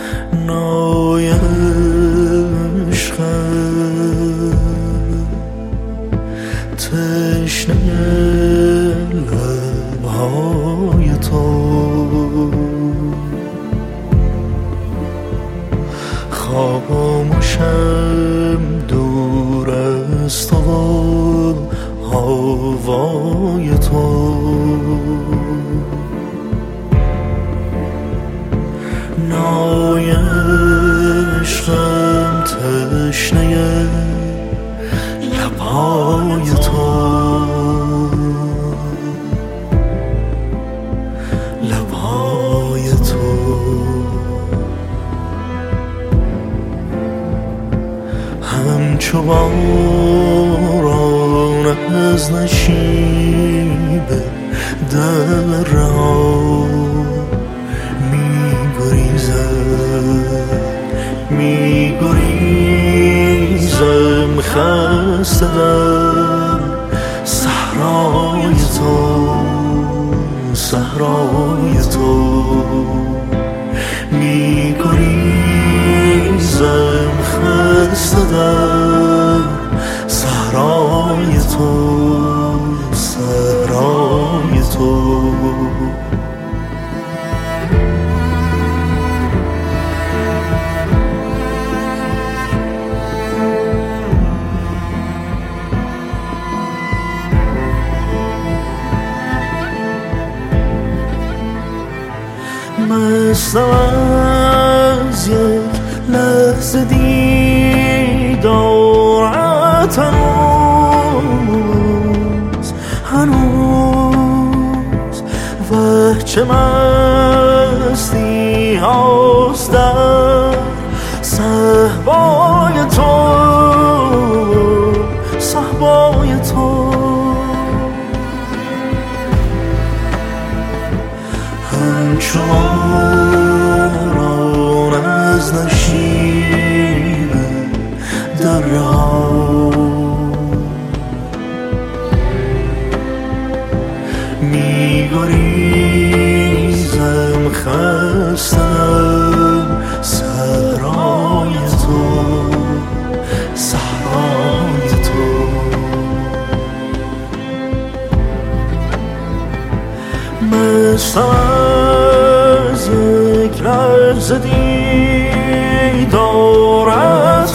نای عشقم تشنه لبهای تو خاموشم دور از تو هوای تو نای عشقم تشنه لبهای تو لبهای تو همچو باران از نشیب درها میگریزم خسته در صحرای تو صحرای تو میگریزم خسته در صحرای تو صحرای تو مستم از یک لحظه دیدارت هنوز و چه مستی هاست در صحبای تو صحبای تو همچو باران از نشیب درها میگریزم خستم صحرای تو صحرای تو مستم از یک لحظه دیدارت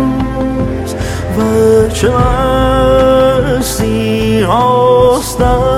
هنوز و چه مستی هاست